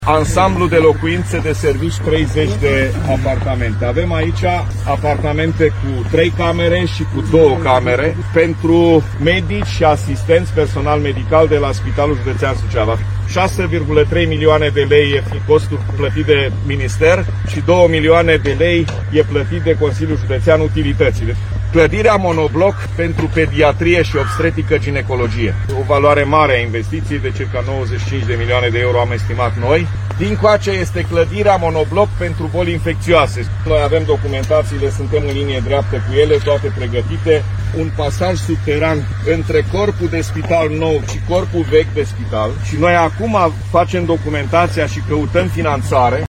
Ansamblu de locuințe de servici, 30 de apartamente. Avem aici apartamente cu 3 camere și cu 2 camere pentru medici și asistenți personal medical de la Spitalul Județean Suceava. 6,3 milioane de lei e costul plătit de minister și 2 milioane de lei e plătit de Consiliul Județean Utilității. Clădirea monobloc pentru pediatrie și obstetrică ginecologie. O valoare mare a investiției de circa 95 de milioane de euro am estimat noi. Dincoace este clădirea monobloc pentru boli infecțioase. Noi avem documentațiile, suntem în linie dreaptă cu ele, toate pregătite. Un pasaj subteran între corpul de spital nou și corpul vechi de spital. Și noi acum facem documentația și căutăm finanțare.